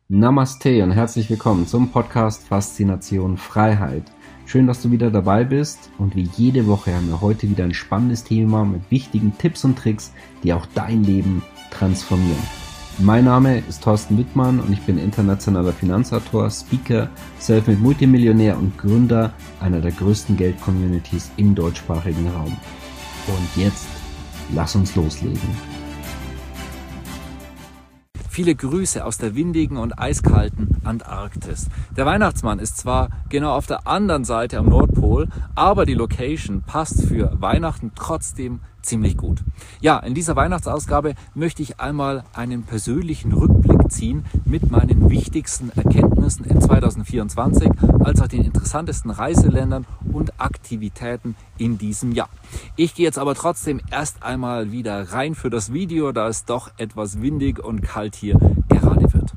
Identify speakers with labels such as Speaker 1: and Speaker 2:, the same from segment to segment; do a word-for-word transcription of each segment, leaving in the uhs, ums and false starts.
Speaker 1: Namaste und herzlich willkommen zum Podcast Faszination Freiheit. Schön, dass du wieder dabei bist und wie jede Woche haben wir heute wieder ein spannendes Thema mit wichtigen Tipps und Tricks, die auch dein Leben transformieren. Mein Name ist Thorsten Wittmann und ich bin internationaler Finanzautor, Speaker, Selfmade Multimillionär und Gründer einer der größten Geld-Communities im deutschsprachigen Raum. Und jetzt lass uns loslegen.
Speaker 2: Viele Grüße aus der windigen und eiskalten Antarktis. Der Weihnachtsmann ist zwar genau auf der anderen Seite am Nordpol, aber die Location passt für Weihnachten trotzdem ziemlich gut. Ja, in dieser Weihnachtsausgabe möchte ich einmal einen persönlichen Rückblick ziehen mit meinen wichtigsten Erkenntnissen in zwanzig vierundzwanzig, als auch den interessantesten Reiseländern und Aktivitäten in diesem Jahr. Ich gehe jetzt aber trotzdem erst einmal wieder rein für das Video, da es doch etwas windig und kalt hier gerade wird.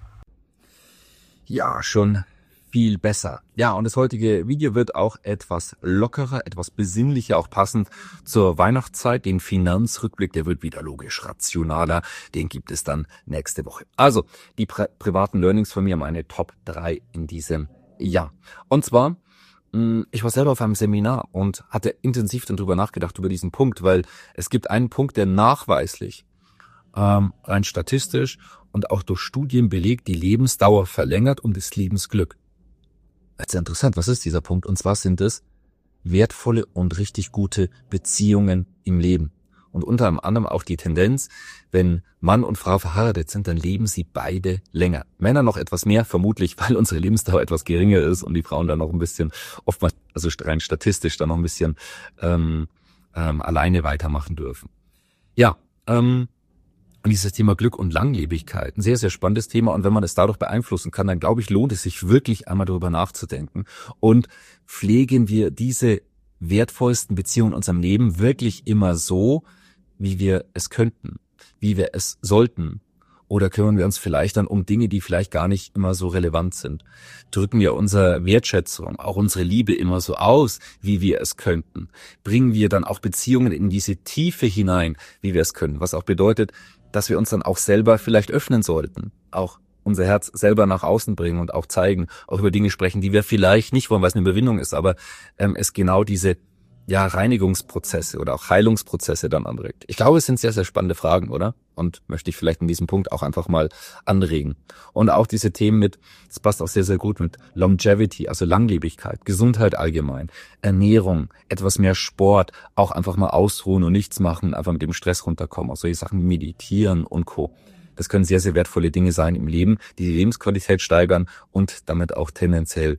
Speaker 3: Ja, schon viel besser. Ja, und das heutige Video wird auch etwas lockerer, etwas besinnlicher, auch passend zur Weihnachtszeit. Den Finanzrückblick, der wird wieder logisch rationaler. Den gibt es dann nächste Woche. Also, die pri- privaten Learnings von mir, meine Top drei in diesem Jahr. Und zwar, ich war selber auf einem Seminar und hatte intensiv darüber nachgedacht, über diesen Punkt, weil es gibt einen Punkt, der nachweislich, ähm, rein statistisch und auch durch Studien belegt, die Lebensdauer verlängert und das Lebensglück. Das ist ja interessant, was ist dieser Punkt? Und zwar sind es wertvolle und richtig gute Beziehungen im Leben. Und unter anderem auch die Tendenz, wenn Mann und Frau verheiratet sind, dann leben sie beide länger. Männer noch etwas mehr, vermutlich, weil unsere Lebensdauer etwas geringer ist und die Frauen dann noch ein bisschen, oftmals, also rein statistisch, dann noch ein bisschen ähm, ähm, alleine weitermachen dürfen. Ja, ähm, und dieses Thema Glück und Langlebigkeit, ein sehr, sehr spannendes Thema. Und wenn man es dadurch beeinflussen kann, dann glaube ich, lohnt es sich wirklich einmal darüber nachzudenken. Und pflegen wir diese wertvollsten Beziehungen in unserem Leben wirklich immer so, wie wir es könnten, wie wir es sollten? Oder kümmern wir uns vielleicht dann um Dinge, die vielleicht gar nicht immer so relevant sind? Drücken wir unsere Wertschätzung, auch unsere Liebe immer so aus, wie wir es könnten? Bringen wir dann auch Beziehungen in diese Tiefe hinein, wie wir es können? Was auch bedeutet, dass wir uns dann auch selber vielleicht öffnen sollten, auch unser Herz selber nach außen bringen und auch zeigen, auch über Dinge sprechen, die wir vielleicht nicht wollen, weil es eine Überwindung ist, aber ähm, es genau diese ja Reinigungsprozesse oder auch Heilungsprozesse dann anregt. Ich glaube, es sind sehr, sehr spannende Fragen, oder? Und möchte ich vielleicht in diesem Punkt auch einfach mal anregen. Und auch diese Themen mit, das passt auch sehr, sehr gut mit Longevity, also Langlebigkeit, Gesundheit allgemein, Ernährung, etwas mehr Sport, auch einfach mal ausruhen und nichts machen, einfach mit dem Stress runterkommen, auch solche Sachen wie Meditieren und Co. Das können sehr, sehr wertvolle Dinge sein im Leben, die die Lebensqualität steigern und damit auch tendenziell,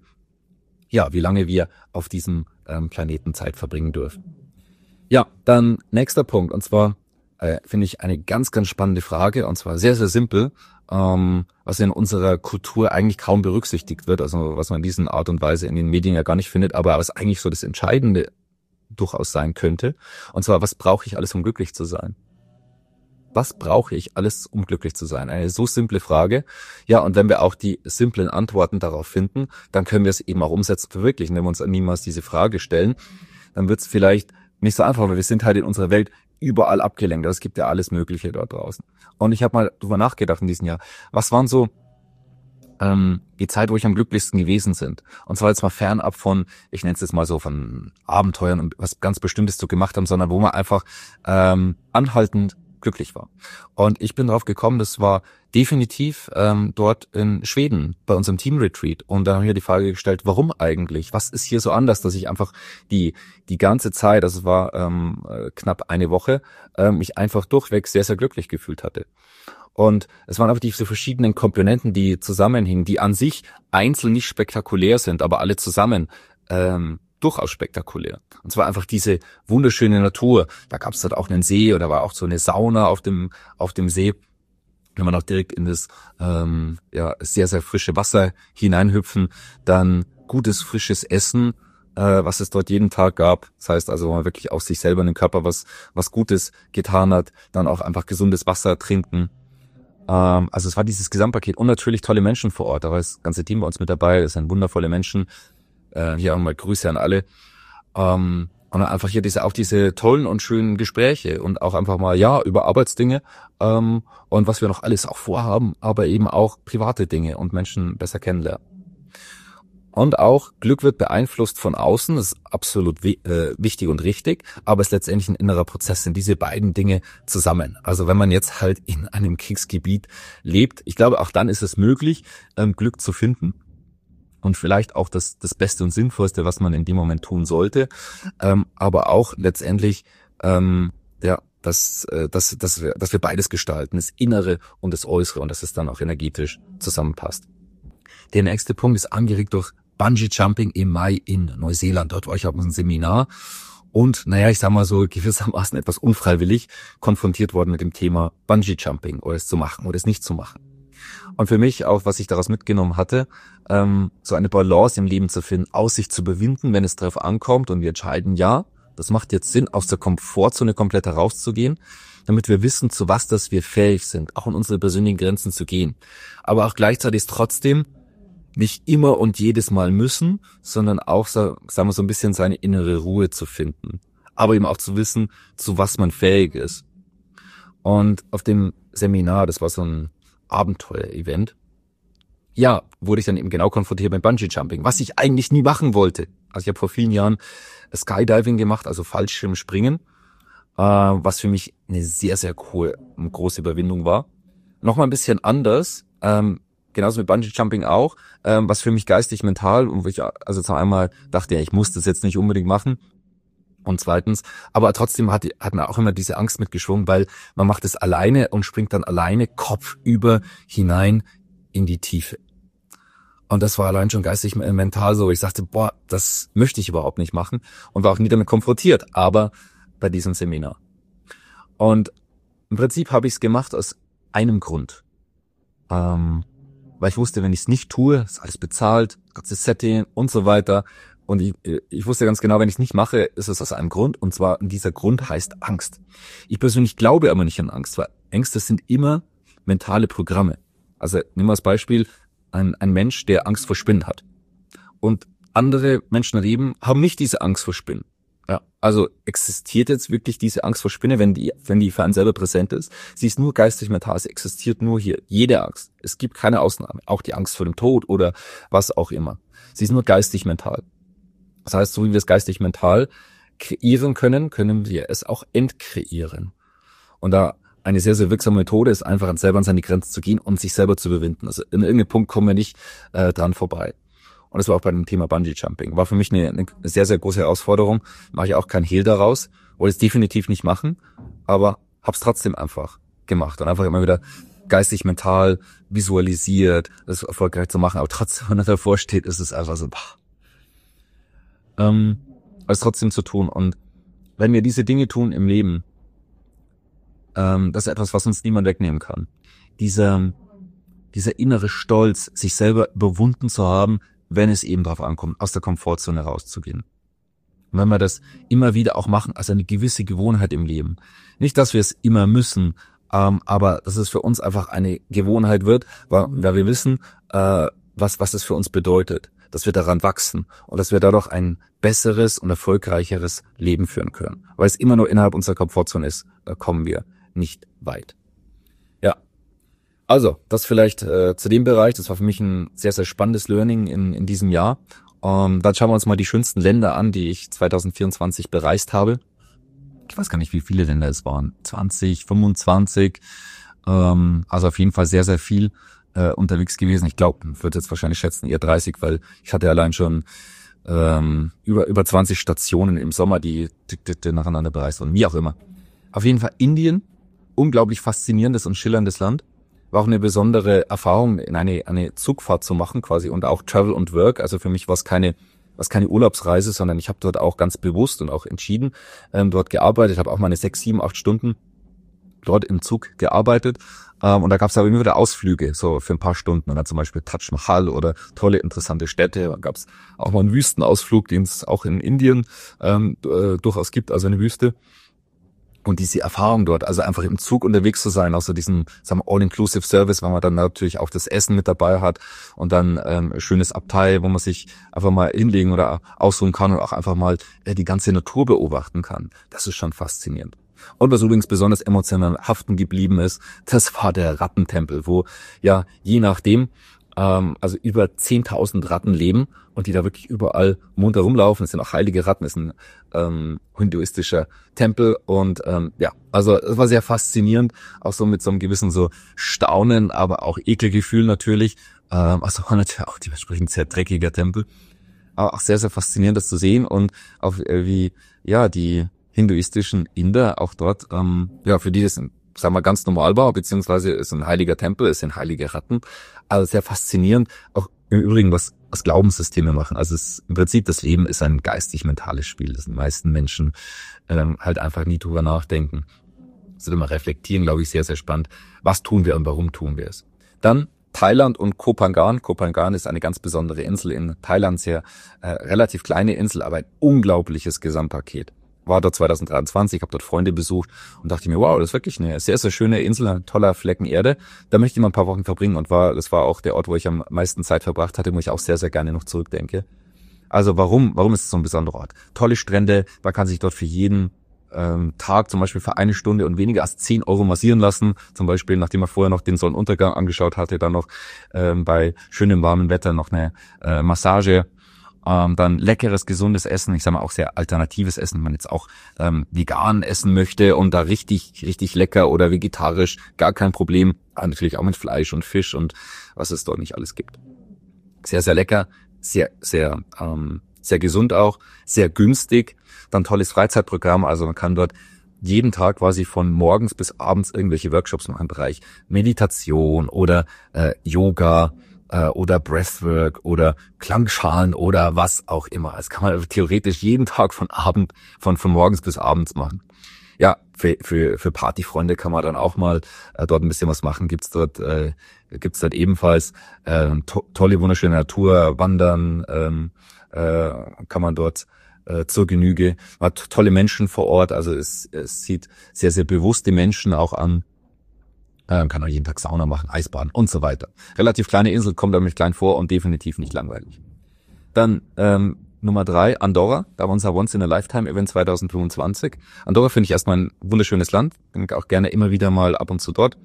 Speaker 3: ja, wie lange wir auf diesem ähm, Planeten Zeit verbringen dürfen. Ja, dann nächster Punkt, und zwar äh, finde ich eine ganz, ganz spannende Frage, und zwar sehr, sehr simpel, ähm, was in unserer Kultur eigentlich kaum berücksichtigt wird, also was man in dieser Art und Weise in den Medien ja gar nicht findet, aber was eigentlich so das Entscheidende durchaus sein könnte, und zwar, was brauche ich alles, um glücklich zu sein? Was brauche ich alles, um glücklich zu sein? Eine so simple Frage. Ja, und wenn wir auch die simplen Antworten darauf finden, dann können wir es eben auch umsetzen, verwirklichen. Wenn wir uns niemals diese Frage stellen, dann wird es vielleicht nicht so einfach, weil wir sind halt in unserer Welt überall abgelenkt. Es gibt ja alles Mögliche dort draußen. Und ich habe mal drüber nachgedacht in diesem Jahr, was waren so ähm, die Zeit, wo ich am glücklichsten gewesen sind? Und zwar jetzt mal fernab von, ich nenne es jetzt mal so, von Abenteuern und was ganz Bestimmtes zu gemacht haben, sondern wo man einfach ähm, anhaltend glücklich war. Und ich bin drauf gekommen, das war definitiv ähm, dort in Schweden bei unserem Team-Retreat. Und da haben wir die Frage gestellt, warum eigentlich? Was ist hier so anders, dass ich einfach die die ganze Zeit, das war ähm, knapp eine Woche, äh, mich einfach durchweg sehr, sehr glücklich gefühlt hatte. Und es waren einfach diese verschiedenen Komponenten, die zusammenhingen, die an sich einzeln nicht spektakulär sind, aber alle zusammen ähm, durchaus spektakulär. Und zwar einfach diese wunderschöne Natur. Da gab es dort auch einen See oder war auch so eine Sauna auf dem auf dem See. Wenn man auch direkt in das ähm, ja sehr, sehr frische Wasser hineinhüpfen, dann gutes, frisches Essen, äh, was es dort jeden Tag gab. Das heißt also, wo man wirklich auch sich selber in den Körper was was Gutes getan hat, dann auch einfach gesundes Wasser trinken. Ähm, also es war dieses Gesamtpaket und natürlich tolle Menschen vor Ort. Da war das ganze Team bei uns mit dabei. Es sind wundervolle Menschen. Äh, hier auch mal Grüße an alle. Ähm, Und einfach hier diese, auch diese tollen und schönen Gespräche und auch einfach mal, ja, über Arbeitsdinge, ähm, und was wir noch alles auch vorhaben, aber eben auch private Dinge und Menschen besser kennenlernen. Und auch Glück wird beeinflusst von außen, das ist absolut wi- äh, wichtig und richtig, aber es ist letztendlich ein innerer Prozess, sind diese beiden Dinge zusammen. Also wenn man jetzt halt in einem Kriegsgebiet lebt, ich glaube, auch dann ist es möglich, ähm, Glück zu finden. Und vielleicht auch das, das Beste und Sinnvollste, was man in dem Moment tun sollte, ähm, aber auch letztendlich, ähm, ja, dass, äh, dass, dass, wir, dass wir beides gestalten, das Innere und das Äußere, und dass es dann auch energetisch zusammenpasst. Der nächste Punkt ist angeregt durch Bungee Jumping im Mai in Neuseeland. Dort war ich auf einem Seminar und, naja, ich sag mal so gewissermaßen etwas unfreiwillig konfrontiert worden mit dem Thema Bungee Jumping, oder es zu machen oder es nicht zu machen. Und für mich auch, was ich daraus mitgenommen hatte, ähm, so eine Balance im Leben zu finden, aus sich zu überwinden, wenn es darauf ankommt, und wir entscheiden, ja, das macht jetzt Sinn, aus der Komfortzone komplett herauszugehen, damit wir wissen, zu was das wir fähig sind, auch in unsere persönlichen Grenzen zu gehen. Aber auch gleichzeitig ist trotzdem nicht immer und jedes Mal müssen, sondern auch, sagen wir, so ein bisschen seine innere Ruhe zu finden. Aber eben auch zu wissen, zu was man fähig ist. Und auf dem Seminar, das war so ein Abenteuer-Event, ja, wurde ich dann eben genau konfrontiert beim Bungee-Jumping, was ich eigentlich nie machen wollte. Also ich habe vor vielen Jahren Skydiving gemacht, also Fallschirmspringen, äh, was für mich eine sehr, sehr hohe und große Überwindung war. Nochmal ein bisschen anders, ähm, genauso mit Bungee-Jumping auch, ähm, was für mich geistig, mental, und wo ich also zwar einmal dachte, ja, ich muss das jetzt nicht unbedingt machen, und zweitens, aber trotzdem hat, hat man auch immer diese Angst mitgeschwungen, weil man macht es alleine und springt dann alleine kopfüber hinein in die Tiefe. Und das war allein schon geistig, mental so. Ich sagte, boah, das möchte ich überhaupt nicht machen, und war auch nie damit konfrontiert, aber bei diesem Seminar. Und im Prinzip habe ich es gemacht aus einem Grund. Ähm, weil ich wusste, wenn ich es nicht tue, ist alles bezahlt, ganzes Setting und so weiter. Und ich, ich wusste ganz genau, wenn ich es nicht mache, ist es aus einem Grund. Und zwar, dieser Grund heißt Angst. Ich persönlich glaube aber nicht an Angst, weil Ängste sind immer mentale Programme. Also nehmen wir als Beispiel ein, ein Mensch, der Angst vor Spinnen hat. Und andere Menschen daneben haben nicht diese Angst vor Spinnen. Ja, also existiert jetzt wirklich diese Angst vor Spinne, wenn die, wenn die für einen selber präsent ist? Sie ist nur geistig mental, sie existiert nur hier. Jede Angst. Es gibt keine Ausnahme. Auch die Angst vor dem Tod oder was auch immer. Sie ist nur geistig mental. Das heißt, so wie wir es geistig mental kreieren können, können wir es auch entkreieren. Und da eine sehr, sehr wirksame Methode ist einfach, selber an seine Grenzen zu gehen und sich selber zu überwinden. Also in irgendeinem Punkt kommen wir nicht äh, dran vorbei. Und das war auch bei dem Thema Bungee Jumping. War für mich eine, eine sehr, sehr große Herausforderung. Mache ich auch kein Hehl daraus. Wollte es definitiv nicht machen, aber hab's trotzdem einfach gemacht. Und einfach immer wieder geistig, mental visualisiert, das erfolgreich zu machen. Aber trotzdem, wenn man davor steht, ist es einfach so, bah. Ähm, es trotzdem zu tun. Und wenn wir diese Dinge tun im Leben, ähm, das ist etwas, was uns niemand wegnehmen kann. Dieser, dieser innere Stolz, sich selber überwunden zu haben, wenn es eben darauf ankommt, aus der Komfortzone rauszugehen. Und wenn wir das immer wieder auch machen, als eine gewisse Gewohnheit im Leben. Nicht, dass wir es immer müssen, ähm, aber dass es für uns einfach eine Gewohnheit wird, weil, weil wir wissen, äh, was, was es für uns bedeutet, dass wir daran wachsen und dass wir dadurch ein besseres und erfolgreicheres Leben führen können. Weil es immer nur innerhalb unserer Komfortzone ist, da kommen wir nicht weit. Ja. Also, das vielleicht äh, zu dem Bereich. Das war für mich ein sehr, sehr spannendes Learning in, in diesem Jahr. Ähm, dann schauen wir uns mal die schönsten Länder an, die ich zwanzig vierundzwanzig bereist habe. Ich weiß gar nicht, wie viele Länder es waren. zwanzig, fünfundzwanzig. Ähm, also auf jeden Fall sehr, sehr viel äh, unterwegs gewesen. Ich glaube, ich würde jetzt wahrscheinlich schätzen, eher dreißig, weil ich hatte allein schon ähm, über über zwanzig Stationen im Sommer, die, die, die, die nacheinander bereist wurden. Wie auch immer. Auf jeden Fall Indien. Unglaublich faszinierendes und schillerndes Land. War auch eine besondere Erfahrung, in eine, eine Zugfahrt zu machen quasi und auch Travel und Work. Also für mich war es keine, was keine Urlaubsreise, sondern ich habe dort auch ganz bewusst und auch entschieden ähm, dort gearbeitet. Habe auch meine sechs, sieben, acht Stunden dort im Zug gearbeitet. Ähm, und da gab es aber immer wieder Ausflüge, so für ein paar Stunden. Und dann zum Beispiel Taj Mahal oder tolle, interessante Städte. Dann gab es auch mal einen Wüstenausflug, den es auch in Indien ähm, äh, durchaus gibt, also eine Wüste. Und diese Erfahrung dort, also einfach im Zug unterwegs zu sein, außer diesem, sagen wir, All-Inclusive-Service, weil man dann natürlich auch das Essen mit dabei hat und dann ähm, schönes Abteil, wo man sich einfach mal hinlegen oder ausruhen kann und auch einfach mal äh, die ganze Natur beobachten kann. Das ist schon faszinierend. Und was übrigens besonders emotional haften geblieben ist, das war der Rattentempel, wo ja je nachdem, ähm, also über zehntausend Ratten leben und die da wirklich überall munter rumlaufen. Es sind auch heilige Ratten, es ist ein ähm, hinduistischer Tempel und ähm, ja, also es war sehr faszinierend, auch so mit so einem gewissen so Staunen, aber auch Ekelgefühl natürlich. Ähm, also war natürlich auch dementsprechend sehr dreckiger Tempel, aber auch sehr, sehr faszinierend, das zu sehen und auch äh, wie ja die hinduistischen Inder auch dort, ähm, ja, für die das, sagen wir, ganz normal war, beziehungsweise ist ein heiliger Tempel, es sind heilige Ratten. Also sehr faszinierend, auch im Übrigen, was, was Glaubenssysteme machen. Also es, im Prinzip, das Leben ist ein geistig-mentales Spiel, das die meisten Menschen ähm, halt einfach nie drüber nachdenken. Das wird immer reflektieren, glaube ich, sehr, sehr spannend. Was tun wir und warum tun wir es? Dann Thailand und Koh Phangan. Koh Phangan ist eine ganz besondere Insel in Thailand, sehr äh, relativ kleine Insel, aber ein unglaubliches Gesamtpaket. War dort zwanzig dreiundzwanzig, habe dort Freunde besucht und dachte mir, wow, das ist wirklich eine sehr, sehr schöne Insel, ein toller Flecken Erde. Da möchte ich mal ein paar Wochen verbringen und war, das war auch der Ort, wo ich am meisten Zeit verbracht hatte, wo ich auch sehr, sehr gerne noch zurückdenke. Also warum, warum ist es so ein besonderer Ort? Tolle Strände, man kann sich dort für jeden ähm, Tag zum Beispiel für eine Stunde und weniger als zehn Euro massieren lassen. Zum Beispiel, nachdem man vorher noch den Sonnenuntergang angeschaut hatte, dann noch ähm, bei schönem warmem Wetter noch eine äh, Massage. Ähm, dann leckeres, gesundes Essen, ich sag mal auch sehr alternatives Essen, wenn man jetzt auch ähm, vegan essen möchte und da richtig, richtig lecker oder vegetarisch, gar kein Problem. Aber natürlich auch mit Fleisch und Fisch und was es dort nicht alles gibt. Sehr, sehr lecker, sehr, sehr, ähm, sehr gesund auch, sehr günstig. Dann tolles Freizeitprogramm, also man kann dort jeden Tag quasi von morgens bis abends irgendwelche Workshops machen im Bereich Meditation oder äh, Yoga, oder Breathwork oder Klangschalen oder was auch immer. Das kann man theoretisch jeden Tag von Abend, von, von morgens bis abends machen. Ja, für, für, für Partyfreunde kann man dann auch mal äh, dort ein bisschen was machen. Gibt's dort, äh, gibt's dort ebenfalls äh, to tolle, wunderschöne Natur, Wandern, ähm, äh, kann man dort äh, zur Genüge. Man hat tolle Menschen vor Ort, also es, es sieht sehr, sehr bewusste Menschen auch an. Man kann auch jeden Tag Sauna machen, Eisbaden und so weiter. Relativ kleine Insel, kommt damit klein vor und definitiv nicht langweilig. Dann ähm, Nummer drei, Andorra. Da war unser Once-in-a-Lifetime-Event zwanzig fünfundzwanzig. Andorra finde ich erstmal ein wunderschönes Land. Bin auch gerne immer wieder mal ab und zu dort.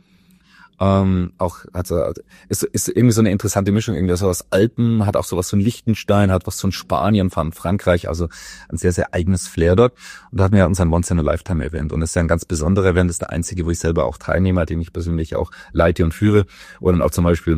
Speaker 3: Ähm, auch hat so, ist, ist irgendwie so eine interessante Mischung, irgendwie so was Alpen, hat auch sowas von Liechtenstein, hat was von Spanien, von Frankreich, also ein sehr, sehr eigenes Flair dort. Und da hatten wir ja unseren Once-in-a-Lifetime-Event und das ist ja ein ganz besonderer Event, das ist der einzige, wo ich selber auch teilnehme, den ich persönlich auch leite und führe. Oder dann auch zum Beispiel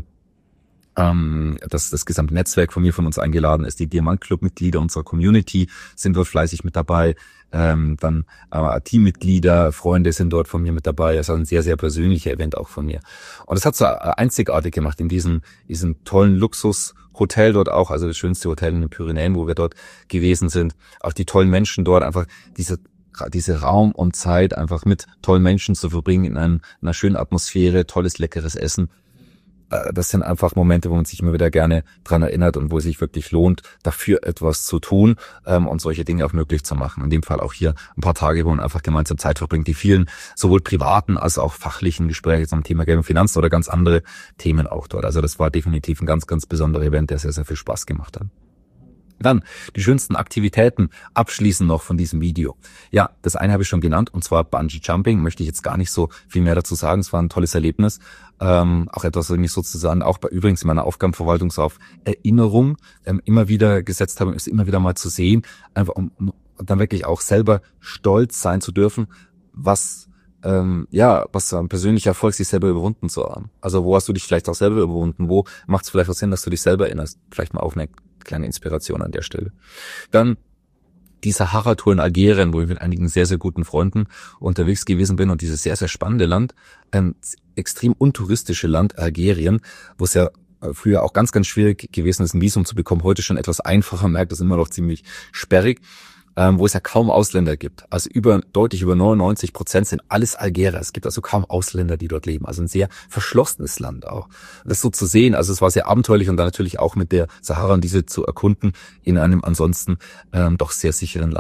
Speaker 3: ähm, das, das gesamte Netzwerk von mir, von uns eingeladen ist, die Diamant-Club-Mitglieder unserer Community sind dort fleißig mit dabei. Ähm, dann äh, Teammitglieder, Freunde sind dort von mir mit dabei. Das ist ein sehr, sehr persönlicher Event auch von mir. Und das hat so einzigartig gemacht in diesem, diesem tollen Luxushotel dort auch, also das schönste Hotel in den Pyrenäen, wo wir dort gewesen sind. Auch die tollen Menschen dort, einfach diese diese Raum und Zeit einfach mit tollen Menschen zu verbringen in einer, einer schönen Atmosphäre, tolles, leckeres Essen. Das sind einfach Momente, wo man sich immer wieder gerne dran erinnert und wo es sich wirklich lohnt, dafür etwas zu tun ähm, und solche Dinge auch möglich zu machen. In dem Fall auch hier ein paar Tage, wo man einfach gemeinsam Zeit verbringt, die vielen sowohl privaten als auch fachlichen Gespräche zum Thema Geld und Finanzen oder ganz andere Themen auch dort. Also das war definitiv ein ganz, ganz besonderer Event, der sehr, sehr viel Spaß gemacht hat. Dann die schönsten Aktivitäten abschließend noch von diesem Video. Ja, das eine habe ich schon genannt, und zwar Bungee Jumping. Möchte ich jetzt gar nicht so viel mehr dazu sagen. Es war ein tolles Erlebnis. Ähm, auch etwas, was ich mich sozusagen auch bei übrigens in meiner Aufgabenverwaltung so auf Erinnerung ähm, immer wieder gesetzt habe, ist immer wieder mal zu sehen, einfach um, um dann wirklich auch selber stolz sein zu dürfen, was ähm, ja, was ein persönlicher Erfolg, sich selber überwunden zu haben. Also wo hast du dich vielleicht auch selber überwunden? Wo macht es vielleicht auch Sinn, dass du dich selber erinnerst? Vielleicht mal auf eine kleine Inspiration an der Stelle. Dann die Sahara-Tour in Algerien, wo ich mit einigen sehr, sehr guten Freunden unterwegs gewesen bin, und dieses sehr, sehr spannende Land, ein extrem untouristische Land Algerien, wo es ja früher auch ganz, ganz schwierig gewesen ist, ein Visum zu bekommen, heute schon etwas einfacher, merkt das immer noch ziemlich sperrig, ähm, wo es ja kaum Ausländer gibt. Also über deutlich über neunundneunzig Prozent sind alles Algerer. Es gibt also kaum Ausländer, die dort leben. Also ein sehr verschlossenes Land auch. Das so zu sehen, also es war sehr abenteuerlich, und dann natürlich auch mit der Sahara und diese zu erkunden in einem ansonsten ähm, doch sehr sicheren Land.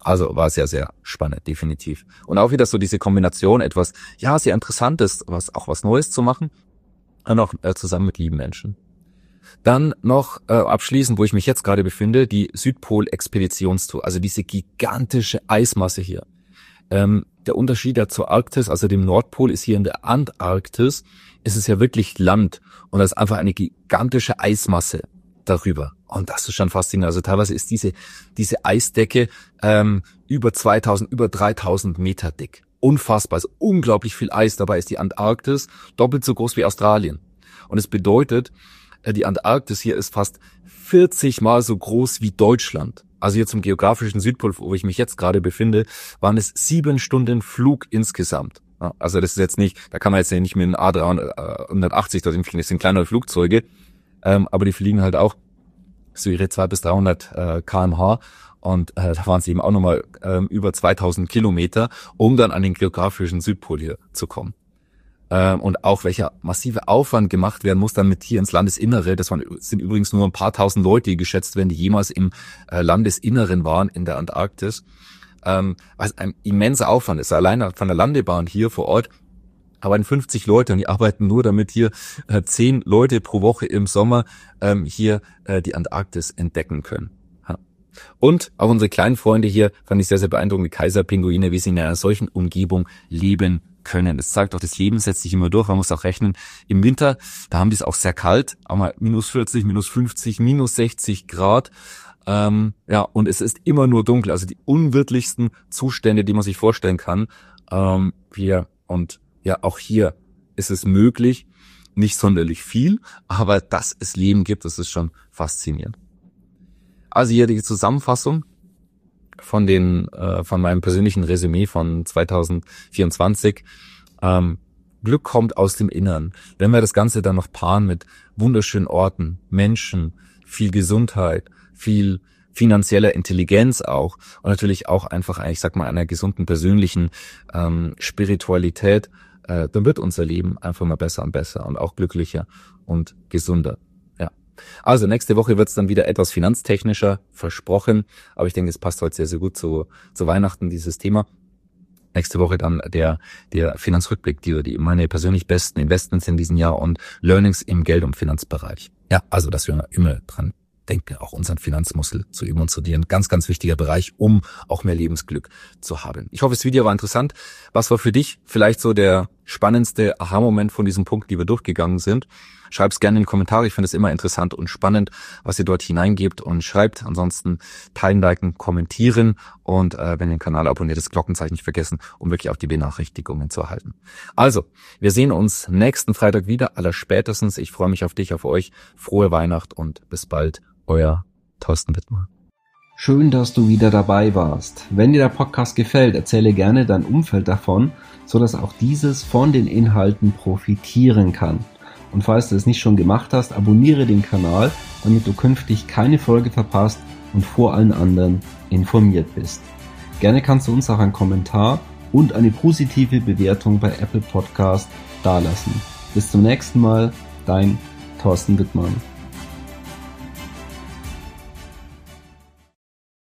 Speaker 3: Also war sehr, sehr spannend, definitiv. Und auch wieder so diese Kombination, etwas, ja, sehr Interessantes, was auch was Neues zu machen, und auch äh, zusammen mit lieben Menschen. Dann noch äh, abschließend, wo ich mich jetzt gerade befinde, die Südpol-Expeditionstour, also diese gigantische Eismasse hier. Ähm, der Unterschied ja zur Arktis, also dem Nordpol, ist hier in der Antarktis, ist es ja wirklich Land und da ist einfach eine gigantische Eismasse darüber. Und das ist schon faszinierend. Also teilweise ist diese diese Eisdecke ähm, über zweitausend, über dreitausend Meter dick. Unfassbar, also unglaublich viel Eis. Dabei ist die Antarktis doppelt so groß wie Australien. Und es bedeutet, die Antarktis hier ist fast vierzig Mal so groß wie Deutschland. Also hier zum geografischen Südpol, wo ich mich jetzt gerade befinde, waren es sieben Stunden Flug insgesamt. Also das ist jetzt nicht, da kann man jetzt nicht mit einem A dreihundertachtzig dorthin fliegen, das sind kleinere Flugzeuge, aber die fliegen halt auch so ihre zweihundert bis dreihundert Kilometer pro Stunde und äh, da waren es eben auch nochmal ähm, über zweitausend Kilometer, um dann an den geografischen Südpol hier zu kommen. Ähm, und auch welcher massive Aufwand gemacht werden muss, damit hier ins Landesinnere, das waren, sind übrigens nur ein paar tausend Leute, die geschätzt werden, die jemals im äh, Landesinneren waren in der Antarktis, ähm, was ein immenser Aufwand ist. Allein von der Landebahn hier vor Ort arbeiten fünfzig Leute und die arbeiten nur, damit hier äh, zehn Leute pro Woche im Sommer ähm, hier äh, die Antarktis entdecken können. Ja. Und auch unsere kleinen Freunde hier, fand ich sehr, sehr beeindruckend, die Kaiserpinguine, wie sie in einer solchen Umgebung leben können. Das zeigt auch, das Leben setzt sich immer durch. Man muss auch rechnen, im Winter, da haben die es auch sehr kalt, auch mal minus vierzig, minus fünfzig, minus sechzig Grad. Ähm, ja, und es ist immer nur dunkel. Also die unwirtlichsten Zustände, die man sich vorstellen kann. Ähm, wir und ja, auch hier ist es möglich, nicht sonderlich viel, aber dass es Leben gibt, das ist schon faszinierend. Also hier die Zusammenfassung von den äh, von meinem persönlichen Resümee von zwanzig vierundzwanzig. Ähm, Glück kommt aus dem Innern. Wenn wir das Ganze dann noch paaren mit wunderschönen Orten, Menschen, viel Gesundheit, viel finanzieller Intelligenz auch und natürlich auch einfach, ich sag mal, einer gesunden persönlichen ähm, Spiritualität, äh, dann wird unser Leben einfach mal besser und besser und auch glücklicher und gesunder. Ja. Also nächste Woche wird's dann wieder etwas finanztechnischer, versprochen, aber ich denke, es passt heute sehr, sehr gut zu, zu Weihnachten, dieses Thema. Nächste Woche dann der der Finanzrückblick, die, die meine persönlich besten Investments in diesem Jahr und Learnings im Geld- und Finanzbereich. Ja, also dass wir immer dran denke, auch unseren Finanzmuskel zu üben und zu dir. Ein ganz, ganz wichtiger Bereich, um auch mehr Lebensglück zu haben. Ich hoffe, das Video war interessant. Was war für dich vielleicht so der spannendste Aha-Moment von diesem Punkt, die wir durchgegangen sind? Schreib's gerne in die Kommentare. Ich finde es immer interessant und spannend, was ihr dort hineingebt und schreibt. Ansonsten teilen, liken, kommentieren und äh, wenn ihr den Kanal abonniert, das Glockenzeichen nicht vergessen, um wirklich auch die Benachrichtigungen zu erhalten. Also, wir sehen uns nächsten Freitag wieder, allerspätestens. Ich freue mich auf dich, auf euch. Frohe Weihnacht und bis bald. Euer Thorsten Wittmann.
Speaker 1: Schön, dass du wieder dabei warst. Wenn dir der Podcast gefällt, erzähle gerne dein Umfeld davon, sodass auch dieses von den Inhalten profitieren kann. Und falls du es nicht schon gemacht hast, abonniere den Kanal, damit du künftig keine Folge verpasst und vor allen anderen informiert bist. Gerne kannst du uns auch einen Kommentar und eine positive Bewertung bei Apple Podcast dalassen. Bis zum nächsten Mal, dein Thorsten Wittmann.